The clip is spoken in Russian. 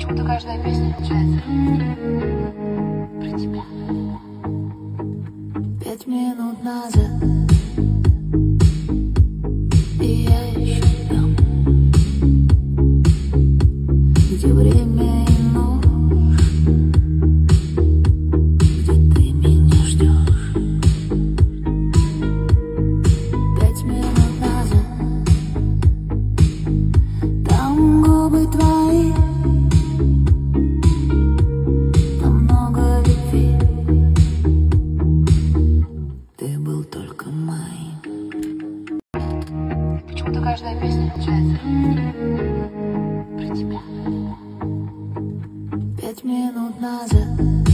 Почему-то каждая песня получается про тебя. 5 минут назад, и я еще там, где время и ночь, где ты меня ждешь. 5 минут назад, там губы твои, там много любви. Ты был только моим. Почему-то каждая песня получается про тебя. 5 минут назад.